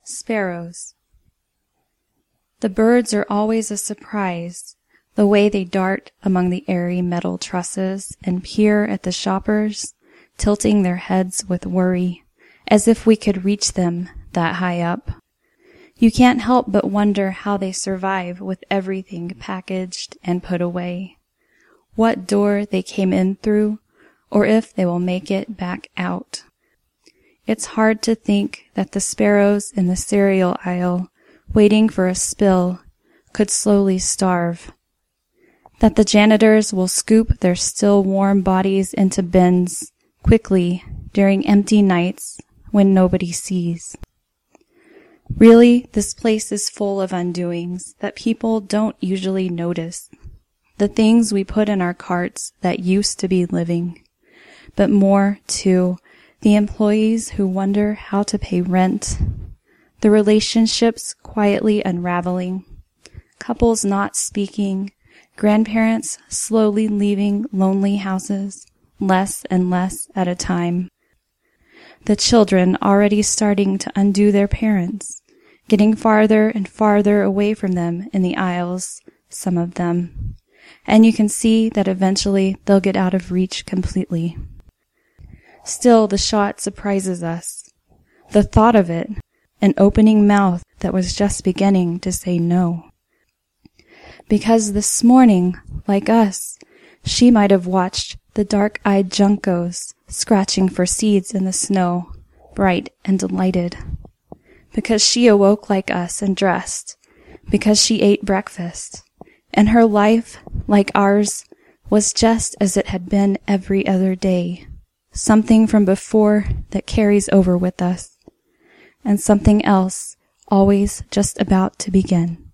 Sparrows. The birds are always a surprise, the way they dart among the airy metal trusses and peer at the shoppers, tilting their heads with worry, as if we could reach them that high up. You can't help but wonder how they survive with everything packaged and put away, what door they came in through, or if they will make it back out. It's hard to think that the sparrows in the cereal aisle, waiting for a spill, could slowly starve. That the janitors will scoop their still warm bodies into bins quickly during empty nights when nobody sees. Really, this place is full of undoings that people don't usually notice. The things we put in our carts that used to be living. But more, too, the employees who wonder how to pay rent, the relationships quietly unraveling, couples not speaking, grandparents slowly leaving lonely houses, less and less at a time, the children already starting to undo their parents, getting farther and farther away from them in the aisles, some of them, and you can see that eventually they'll get out of reach completely. Still, the shot surprises us. The thought of it, an opening mouth that was just beginning to say no. Because this morning, like us, she might have watched the dark-eyed juncos scratching for seeds in the snow, bright and delighted. Because she awoke like us and dressed. Because she ate breakfast. And her life, like ours, was just as it had been every other day. Something from before that carries over with us, and something else always just about to begin.